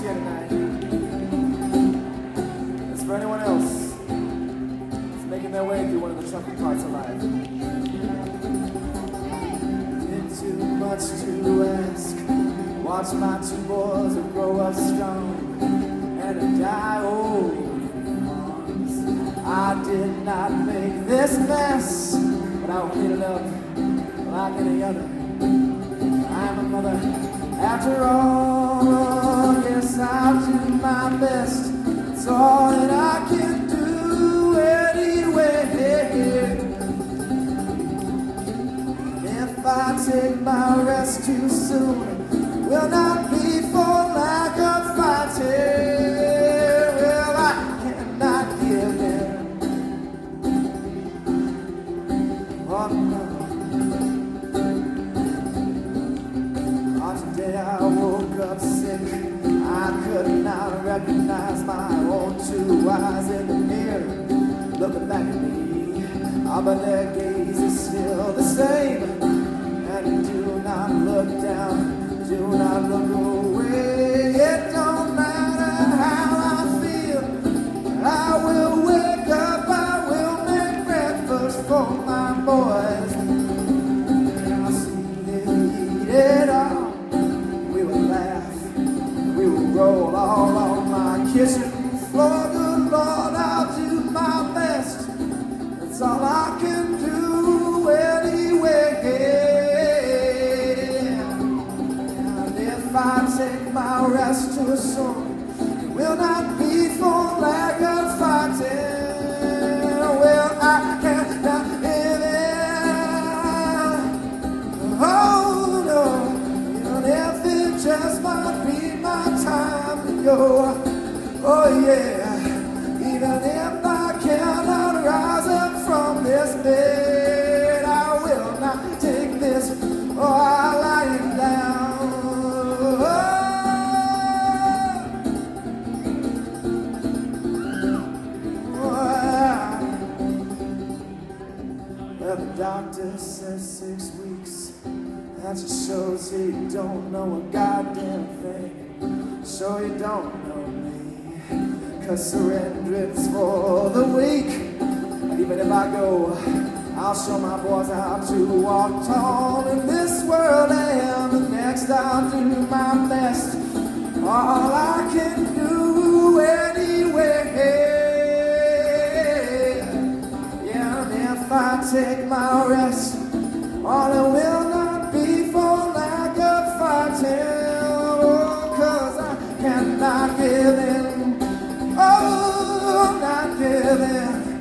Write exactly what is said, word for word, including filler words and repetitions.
here tonight. It's for anyone else who's making their way through one of the tougher parts of life. Did too much to ask. Watch my two boys who grow up strong and to die old in your arms. I did not make this mess, but I'll clean it up like any other. I'm a mother after all. Yes, I'll do my best. It's all that I can do anyway. If I take my rest too soon, will not be for lack of fighting. Well, I cannot give in. Oh no. Oh, today I woke up sick. I could not recognize my own two eyes in the mirror looking back at me. Oh, but their gaze is still the same. And do not look down, do not look away. It don't matter how I feel, I will wake up, I will make breakfast for my boys. And I'll see them eat it all. We will laugh, we will roll all on my kitchen floor. Good Lord, I'll do my best. That's all I can do anyway. If I take my rest too soon, it will not be for lack of fighting. Well, I cannot live in. Oh no, even if it just might be my time to go. Oh yeah, even if I cannot rise up from this bed, I will not take this. Oh, I lie it down. Well, the doctor says six weeks. That just shows you don't know a goddamn thing. So you don't know me. Cause surrendering's for the weak. And even if I go, I'll show my boys how to walk tall in this world. And the next I'll do my best. All I can do anyway. If I take my rest, all it will not be for lack of fighting. Oh, cause I cannot give in. Oh, not give in.